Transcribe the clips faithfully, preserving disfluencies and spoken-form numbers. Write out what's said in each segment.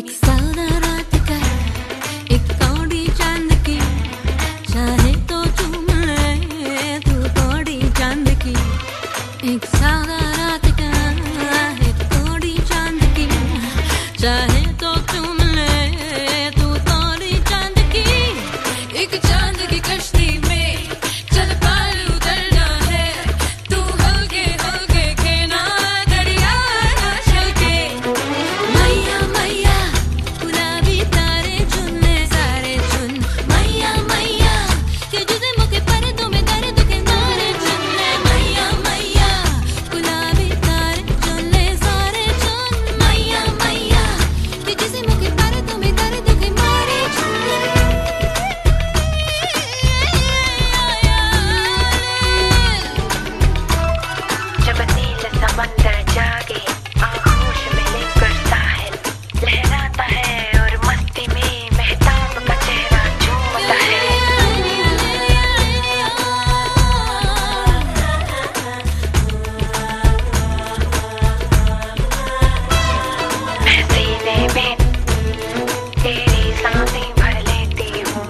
एक सादा रात का एक कौड़ी चांद की, चाहे तो चूम ले तू कौड़ी चांद की। एक सादा रात का एक कौड़ी चांद की, चाहे तो चूम ले तू कौड़ी चांद की। एक चांद की कश्ती में चल पार उतरना है, तू हल्के हल्के खेना दरिया ना चलके। मैया मैया गुलाबी तारे चुनने सारे चुन, मैया मैया के जुदे मुके पर्दों में दर्द के नारे चुनने। मैया मैया गुलाबी तारे चुनने सारे चुन, मैया मैया के जुदे मुके पर्दों में दर्द के नारे चुनने। जब नील समंदर जागे आगोश में लेकर साहिल लहराता है और मस्ती में मेहताब का चेहरा झूमता है। मैं सीने में तेरी सांसें भर लेती हूँ,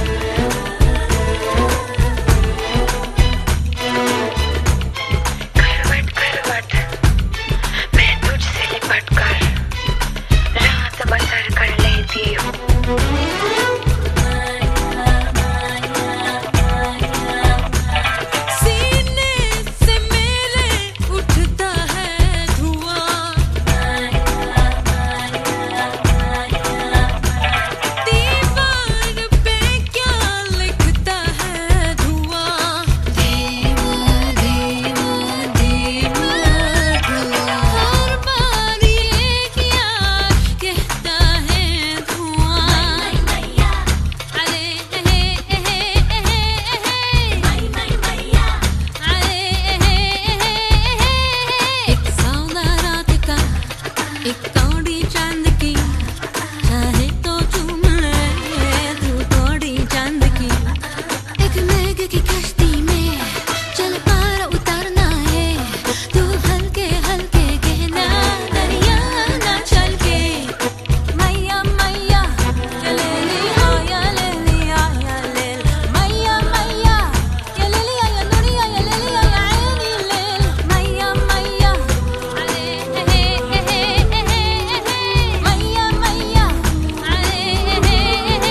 करवट करवट मैं तुझसे लिपट कर रात बसर कर लेती हूँ। सीने से मेरे उठता है धुआं, दीवार पे क्या लिखता है धुआं। धीमा धीमा धीमा धुआं, हर बार ये क्या कहता है धुआं। अरे हे हे हे एक सादा रात का एक कौड़ी चांद की, चाहे तो चूम ले तू कौड़ी चांद की। एक मेघ की कश्ती में चल पार उतरना है, तू हल्के हल्के कहना दरिया ना चल के। मैया मैया या ले लिया या ले लिया या ले, मैया मैया या ले लिया या नुरिया या ले लिया या ऐनी ले। मैया मैया अरे हे हे हे हे मैया मैया अरे हे हे हे।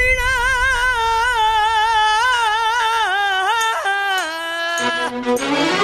Thank you.